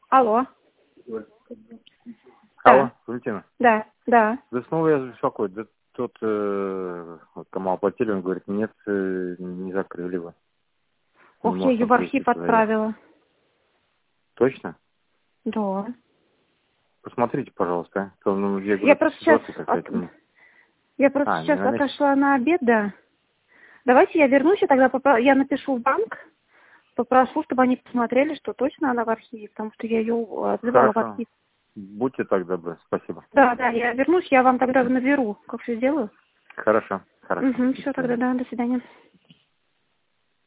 Алло. Алло, Валентина. Да, да. Да снова я беспокоюсь. Да тот, вот, кому оплатили, он говорит, нет, не закрыли вы. Не Ох, я может ее он в прийти архив туда. отправила. Точно? Да. Посмотрите, пожалуйста. А. То, ну, я говорю, Я это просто сейчас ситуация какая-то. Не на месте. отошла на обед, да. Давайте я вернусь, и тогда я напишу в банк, попрошу, чтобы они посмотрели, что точно она в архиве, потому что я ее отзывала в Хорошо. архив. Будьте так добры. Спасибо. Да, я вернусь, я вам тогда наберу. Как все сделаю? Хорошо. Хорошо. Угу, До все, свидания. тогда да, до свидания.